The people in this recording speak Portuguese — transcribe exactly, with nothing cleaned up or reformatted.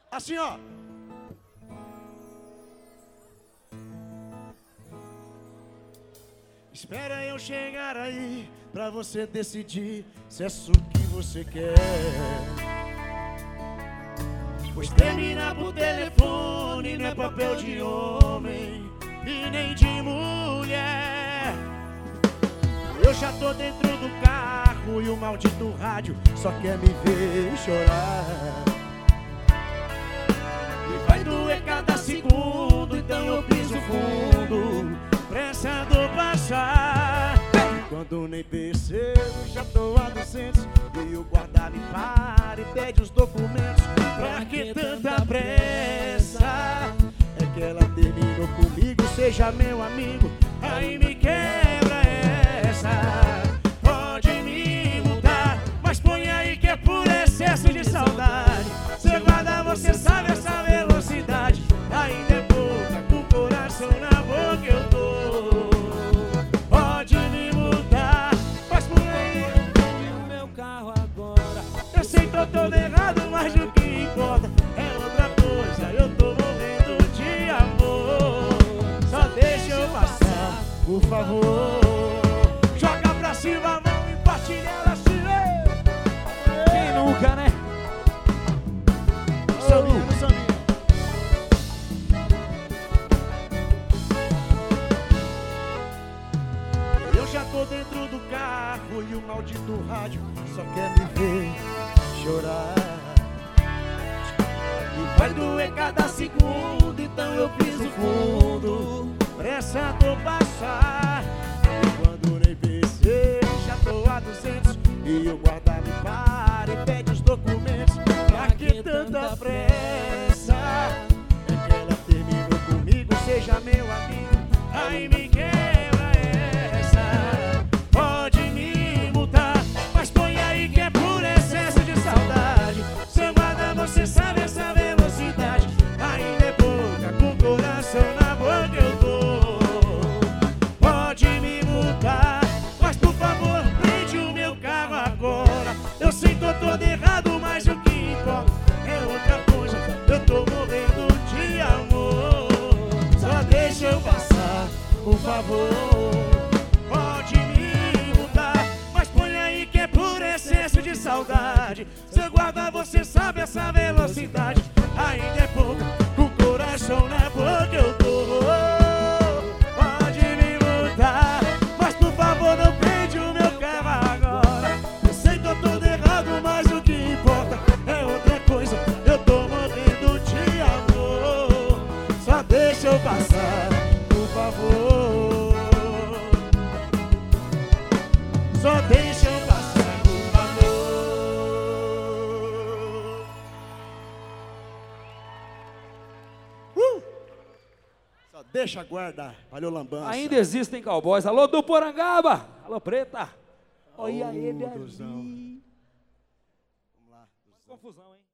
Assim, ó. Espera eu chegar aí pra você decidir se é isso que você quer. Pois terminar por telefone não é papel de homem e nem de mulher. Eu já tô dentro do carro e o maldito rádio só quer me ver chorar. E vai doer cada segundo, então eu piso fundo, pressando passar. E quando nem percebo, já tô a duzentos e o guarda me para e pede os documentos. Pra que tanta pressa? É que ela terminou comigo, seja meu amigo, aí me quebra essa. Pode me mudar, mas põe aí que é por excesso de saudade. Cê guarda, você sabe essa velocidade. Ainda é pouca, com o coração na boca eu tô. Pode me mudar, mas põe aí o meu carro agora. Eu sei que eu tô errado, mas o que importa é outra coisa. Eu tô morrendo de amor. Só deixa eu passar, por favor. Joga pra cima a mão e partilha ela assim. Quem nunca, né? Sambinha, no sambinha. Eu já tô dentro do carro e o maldito rádio só quer me ver chorar. E vai doer cada segundo, então eu piso fundo, pressando passar. E quando nem pensei, já tô a duzentos e o guarda me para e pede os documentos. Pra que tanta pressa? É que ela terminou comigo, seja meu amigo, aí me quebra essa. Pode me multar, mas põe aí que é por excesso de saudade. Seu guarda, você sabe essa velocidade. Ainda é pouca, com o coração na boca eu tô. Pode me multar, mas por favor, prende o meu carro agora. Eu sei que eu tô errado, mas o que importa é outra coisa. Eu tô morrendo de amor. Só deixa eu passar, por favor. Pode me mudar, mas põe aí que é por excesso de saudade. Seu guarda, você sabe essa velocidade. Ainda é pouco, com o coração na boca eu tô. Pode me mudar, mas por favor não prende o meu carro agora. Eu sei que eu tô errado, mas o que importa é outra coisa. Eu tô morrendo de amor. Só deixa eu passar, por favor. Só deixa eu passar, por favor. Uh! Só deixa guardar. Valeu, lambança. Ainda existem cowboys. Alô, do Porangaba. Alô, Preta. Olha ele ali. Vamos lá. Confusão, hein?